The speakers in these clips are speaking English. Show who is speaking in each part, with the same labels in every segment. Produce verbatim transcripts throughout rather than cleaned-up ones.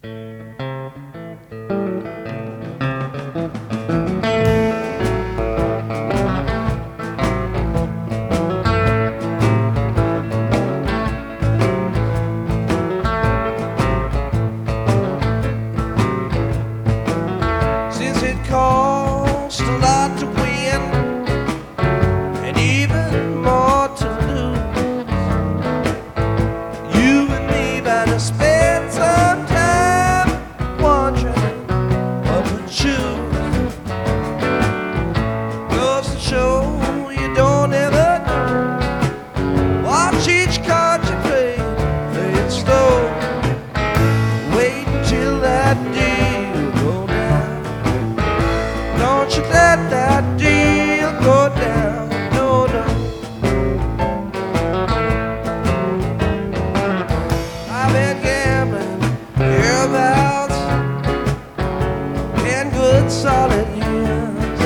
Speaker 1: Since it costs a lot to win and even more to lose, you and me better spend some time wondering what to choose. Goes to show you don't ever know. Watch each card you play, play it slow. Wait until that deal go down. Don't you let that deal go down. No, no. I've been gambling hereabouts in good solid years.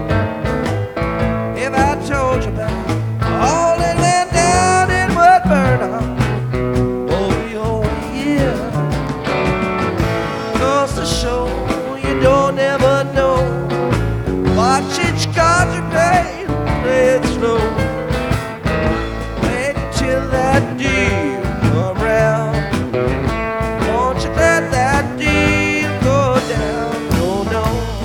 Speaker 1: If I told you about all that went down, it would burn out over your year. Goes to show you don't ever know. Watch each card you play, play it slow. Wait till that deal come round. Don't you let that deal go down. No, no.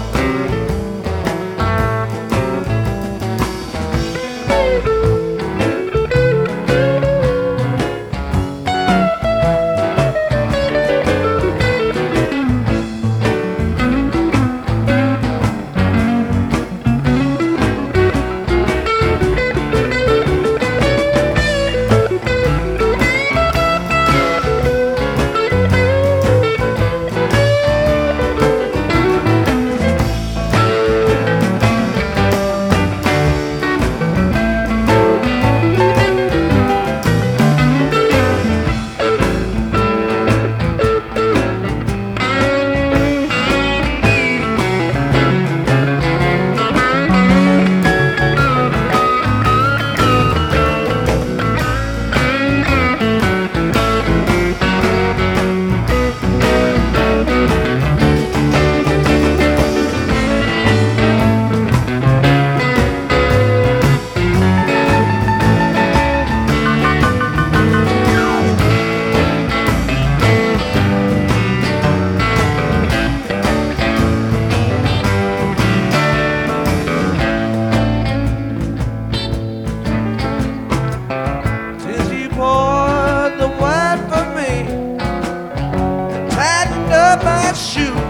Speaker 1: Since you poured the wine for me and tightened up my shoes,